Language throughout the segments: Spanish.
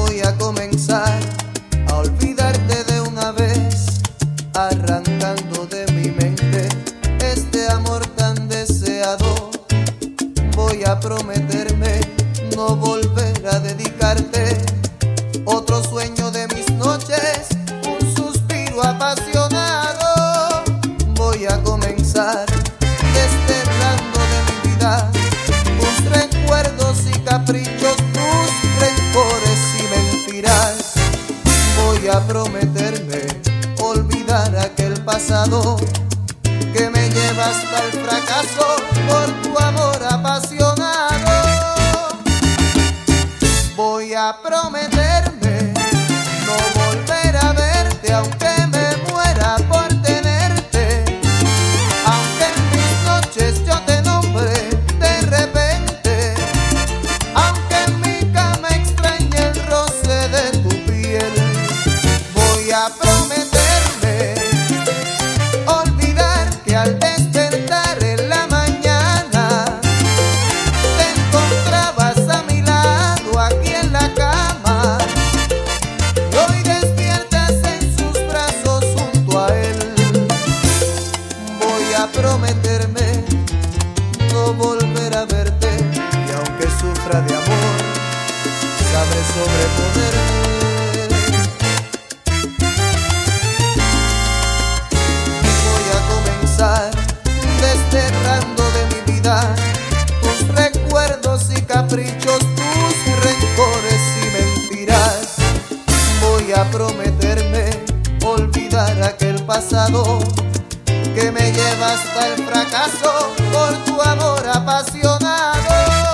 Voy a comenzar a olvidarte de una vez, arrancando de mi mente este amor tan deseado. Voy a prometerme no volver a dedicarte otro sueño de mis noches, un suspiro apasionado. Voy a comenzar desterrando de mi vida tus recuerdos y caprichos, tus rencores y mentiras. Voy a prometerme olvidar aquel pasado que me lleva hasta el fracaso por tu amor apasionado. Voy a prometerme no volver a verte, aunque me muera por tenerte, aunque en mis noches yo te nombre de repente, aunque en mi cama extrañe el roce de tu piel. Voy a prometerme olvidar que al despertar en la mañana te encontrabas a mi lado aquí en la cama, y hoy despiertas en sus brazos junto a él. Voy a prometerme no volver a verte, y aunque sufra de amor, sabré sobreponerme. Desterrando de mi vida tus recuerdos y caprichos, tus rencores y mentiras. Voy a prometerme olvidar aquel pasado que me lleva hasta el fracaso por tu amor apasionado.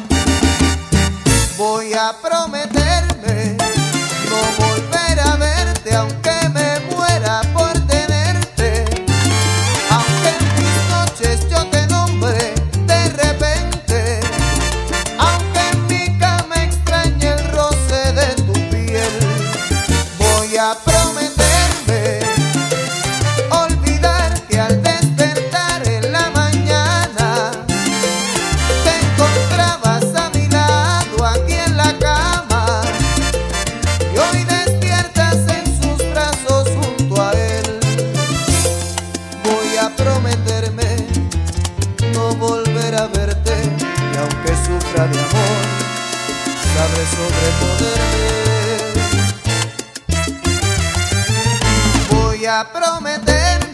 Voy a prometerme no volver a verte, aunque me muera por tenerte, aunque en mis noches yo te nombre de repente, aunque en mi cama extrañe el roce de tu piel. Voy a prometerme olvidar que al despertar en la mañana te encontrabas a mi lado aquí en la cama, y hoy despiertas en sus brazos junto a él. Voy a prometerme no volver a verte, y aunque sufra de amor, sabré sobreponerme. Voy a prometerme